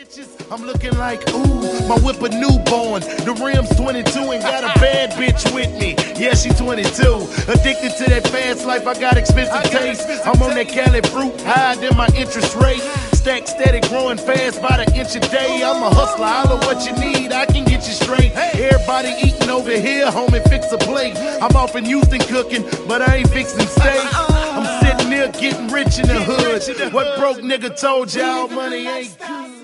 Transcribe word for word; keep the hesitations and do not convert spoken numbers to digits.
bitches, I'm looking like, ooh, my whip a newborn. The rim's twenty-two and got a bad bitch with me. Yeah, she twenty-two. Addicted to that fast life, I got expensive taste. I'm on that Cali fruit, higher than my interest rate. Stack steady, growing fast by the inch a day. I'm a hustler, holler what you need, I can get you straight. Everybody eating over here, homie, fix a plate. I'm off in Houston cooking, but I ain't fixing steak. I'm sitting there getting rich in the hood. What broke nigga told y'all money ain't good?